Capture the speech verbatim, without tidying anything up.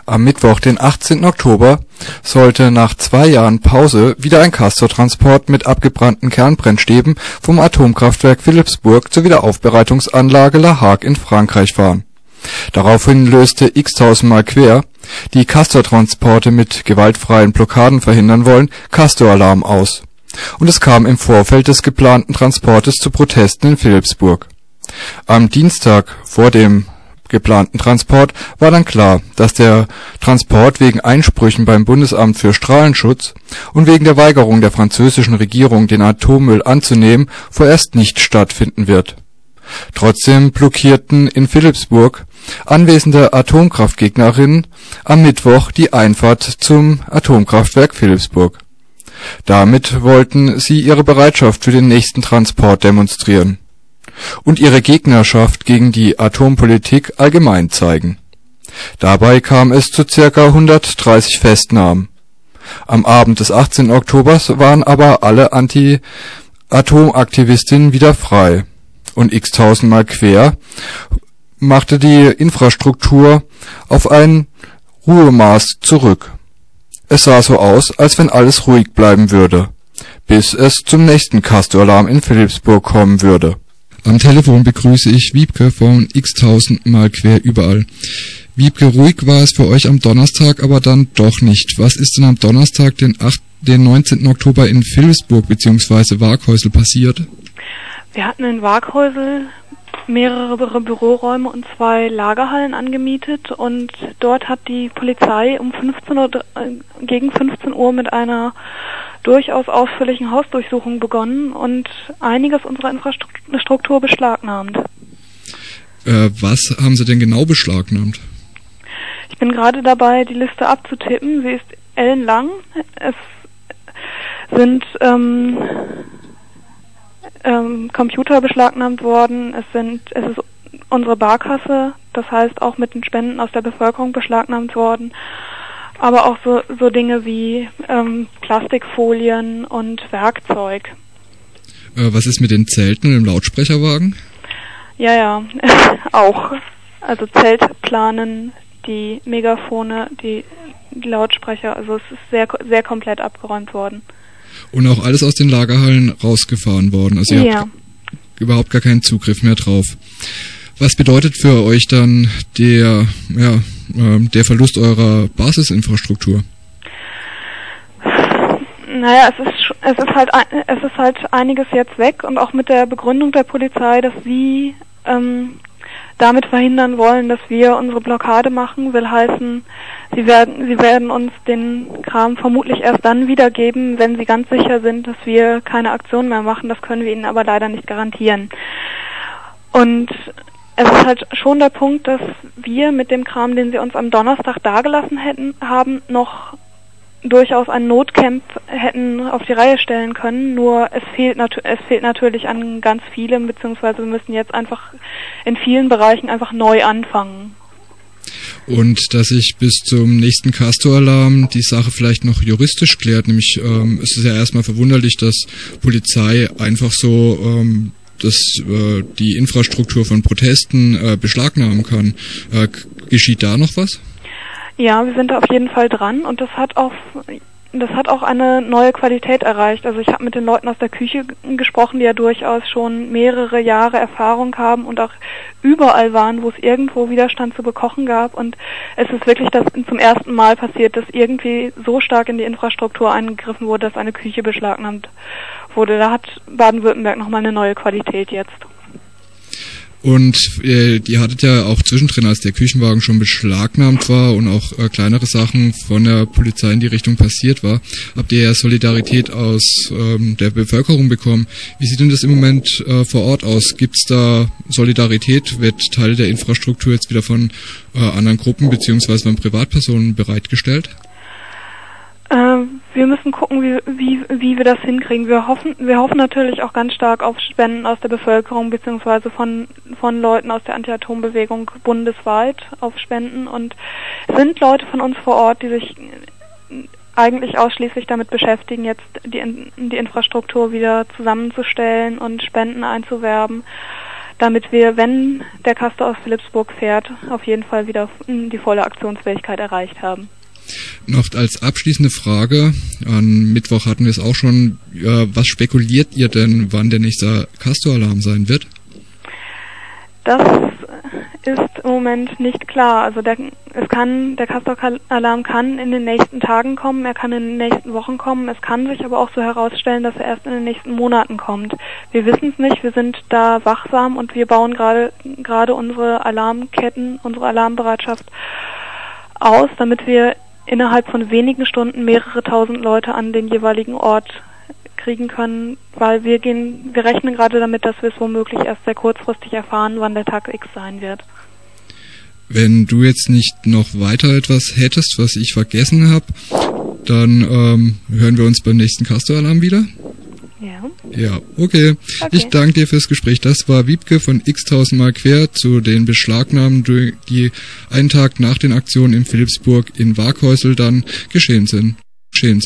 Am Mittwoch, den achtzehnten Oktober, sollte nach zwei Jahren Pause wieder ein Castortransport mit abgebrannten Kernbrennstäben vom Atomkraftwerk Philippsburg zur Wiederaufbereitungsanlage La Hague in Frankreich fahren. Daraufhin löste x-tausendmal Quer, die Castortransporte mit gewaltfreien Blockaden verhindern wollen, Castor-Alarm aus. Und es kam im Vorfeld des geplanten Transportes zu Protesten in Philippsburg. Am Dienstag vor dem geplanten Transport war dann klar, dass der Transport wegen Einsprüchen beim Bundesamt für Strahlenschutz und wegen der Weigerung der französischen Regierung, den Atommüll anzunehmen, vorerst nicht stattfinden wird. Trotzdem blockierten in Philippsburg anwesende Atomkraftgegnerinnen am Mittwoch die Einfahrt zum Atomkraftwerk Philippsburg. Damit wollten sie ihre Bereitschaft für den nächsten Transport demonstrieren und ihre Gegnerschaft gegen die Atompolitik allgemein zeigen. Dabei kam es zu ca. hundertdreißig Festnahmen. Am Abend des achtzehnten Oktobers waren aber alle Anti-Atom-Aktivistinnen wieder frei und x-tausendmal Quer machte die Infrastruktur auf ein Ruhemaß zurück. Es sah so aus, als wenn alles ruhig bleiben würde, bis es zum nächsten Castor-Alarm in Philippsburg kommen würde. Am Telefon begrüße ich Wiebke von x-tausendmal Quer überall. Wiebke, ruhig war es für euch am Donnerstag, aber dann doch nicht. Was ist denn am Donnerstag, den, den neunzehnten Oktober in Philippsburg bzw. Waaghäusel passiert? Wir hatten in Waaghäusel mehrere Büroräume und zwei Lagerhallen angemietet und dort hat die Polizei um fünfzehn Uhr, gegen fünfzehn Uhr mit einer durchaus ausführlichen Hausdurchsuchung begonnen und einiges unserer Infrastruktur beschlagnahmt. Äh, was haben Sie denn genau beschlagnahmt? Ich bin gerade dabei, die Liste abzutippen. Sie ist ellenlang. Es sind ähm, ähm, Computer beschlagnahmt worden. Es sind, es ist unsere Barkasse, das heißt auch mit den Spenden aus der Bevölkerung beschlagnahmt worden. Aber auch so, so Dinge wie ähm, Plastikfolien und Werkzeug. Äh, was ist mit den Zelten und dem Lautsprecherwagen? Ja, ja, auch. Also Zeltplanen, die Megafone, die, die Lautsprecher, also es ist sehr, sehr komplett abgeräumt worden. Und auch alles aus den Lagerhallen rausgefahren worden, also ihr ja. habt überhaupt gar keinen Zugriff mehr drauf. Was bedeutet für euch dann der, ja, äh, der Verlust eurer Basisinfrastruktur? Naja, es ist es ist halt es ist halt einiges jetzt weg und auch mit der Begründung der Polizei, dass sie ähm, damit verhindern wollen, dass wir unsere Blockade machen, will heißen, sie werden sie werden uns den Kram vermutlich erst dann wiedergeben, wenn sie ganz sicher sind, dass wir keine Aktion mehr machen. Das können wir ihnen aber leider nicht garantieren. Und es ist halt schon der Punkt, dass wir mit dem Kram, den sie uns am Donnerstag dagelassen hätten, haben, noch durchaus ein Notcamp hätten auf die Reihe stellen können. Nur es fehlt, natu- es fehlt natürlich an ganz vielem, beziehungsweise wir müssen jetzt einfach in vielen Bereichen einfach neu anfangen. Und dass sich bis zum nächsten Castor-Alarm die Sache vielleicht noch juristisch klärt, nämlich ähm, es ist ja erstmal verwunderlich, dass Polizei einfach so ähm, dass äh, die Infrastruktur von Protesten äh, beschlagnahmen kann. Äh, geschieht da noch was? Ja, wir sind da auf jeden Fall dran und das hat auch das hat auch eine neue Qualität erreicht. Also ich habe mit den Leuten aus der Küche g- gesprochen, die ja durchaus schon mehrere Jahre Erfahrung haben und auch überall waren, wo es irgendwo Widerstand zu bekochen gab. Und es ist wirklich das zum ersten Mal passiert, dass irgendwie so stark in die Infrastruktur eingegriffen wurde, dass eine Küche beschlagnahmt wurde. Da hat Baden-Württemberg nochmal eine neue Qualität jetzt. Und äh, ihr hattet ja auch zwischendrin, als der Küchenwagen schon beschlagnahmt war und auch äh, kleinere Sachen von der Polizei in die Richtung passiert war, habt ihr ja Solidarität aus ähm, der Bevölkerung bekommen. Wie sieht denn das im Moment äh, vor Ort aus? Gibt's da Solidarität? Wird Teil der Infrastruktur jetzt wieder von äh, anderen Gruppen beziehungsweise von Privatpersonen bereitgestellt? Wir müssen gucken, wie, wie, wie wir das hinkriegen. Wir hoffen, wir hoffen natürlich auch ganz stark auf Spenden aus der Bevölkerung beziehungsweise von, von Leuten aus der Anti-Atom-Bewegung bundesweit auf Spenden. Und es sind Leute von uns vor Ort, die sich eigentlich ausschließlich damit beschäftigen, jetzt die, die Infrastruktur wieder zusammenzustellen und Spenden einzuwerben. damit wir, wenn der Castor aus Philippsburg fährt, auf jeden Fall wieder die volle Aktionsfähigkeit erreicht haben. Noch als abschließende Frage, am Mittwoch hatten wir es auch schon, äh, was spekuliert ihr denn, wann der nächste Castor-Alarm sein wird? Das ist im Moment nicht klar. Also der, es kann, der Castor-Alarm kann in den nächsten Tagen kommen, er kann in den nächsten Wochen kommen, es kann sich aber auch so herausstellen, dass er erst in den nächsten Monaten kommt. Wir wissen es nicht, wir sind da wachsam und wir bauen gerade gerade unsere Alarmketten, unsere Alarmbereitschaft aus, damit wir innerhalb von wenigen Stunden mehrere tausend Leute an den jeweiligen Ort kriegen können, weil wir gehen, wir rechnen gerade damit, dass wir es womöglich erst sehr kurzfristig erfahren, wann der Tag X sein wird. Wenn du jetzt nicht noch weiter etwas hättest, was ich vergessen habe, dann ähm, hören wir uns beim nächsten Castor-Alarm wieder. Ja. Ja, okay. okay. Ich danke dir fürs Gespräch. Das war Wiebke von x-tausendmal quer zu den Beschlagnahmen, die einen Tag nach den Aktionen in Philippsburg in Waghäusel dann geschehen sind. Geschehen sind.